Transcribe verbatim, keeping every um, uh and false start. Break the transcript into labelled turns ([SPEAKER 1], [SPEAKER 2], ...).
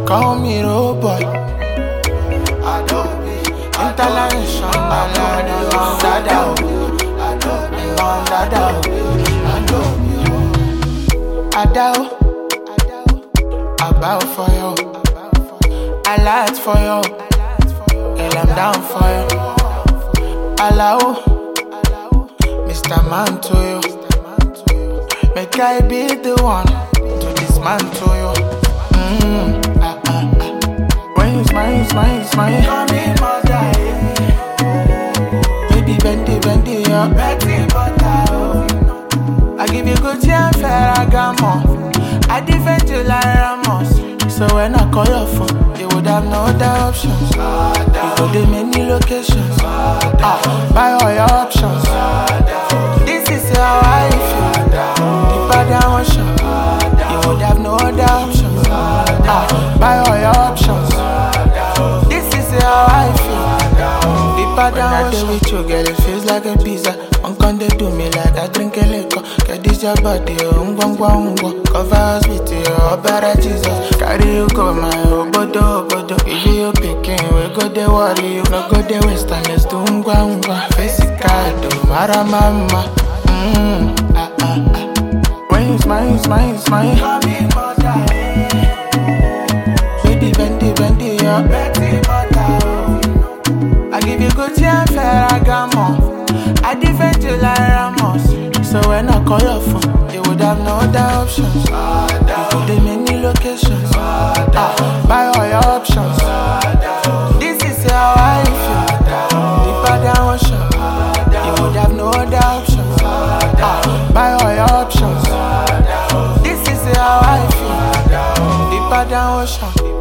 [SPEAKER 1] Call me road boy. International, dada, dada, Adao, I bow for you, I light for you, girl I'm down for you. Allow, Mister Man to you, make I be the one to dismantle you. Mm, ah, ah, ah. When you smile, you smile, you smile, call me mother. Baby, bendy, bendy, yeah. Betty, butter, oh. I give you good and Ferragamo. I defend you like Ramos. So when I call your phone, you would have no other options. You go to many locations. Ah, buy all your options. This is how I feel. Deeper than ocean. You would have no other options. Ah, buy all your options. This is how I feel. Deeper than ocean. When I with you, girl, it feels like a pizza. One can they do me like I drink a liquor. Get this your body, oh, ngwa ngwa ngwa. Cover us with you, oh, better Jesus. Carry you go, my obodo, obodo. If you picking, we go the worry. You no go the waste and let's do ngwa ngwa. Face it, do mara mama. Mmm, ah, ah, ah. When you smile, you smile, you smile. Call me mother. Baby, bendy, bendy, yeah. Betty, butter, oh. I give you good and Ferragamo. I defend you like Ramos. So when I call your phone, you would have no other options. You go to many locations. Ah, buy all your options. This is how I feel. Deeper than ocean. You would have no other options. Ah, buy all your options. This is how I feel. Deeper than ocean.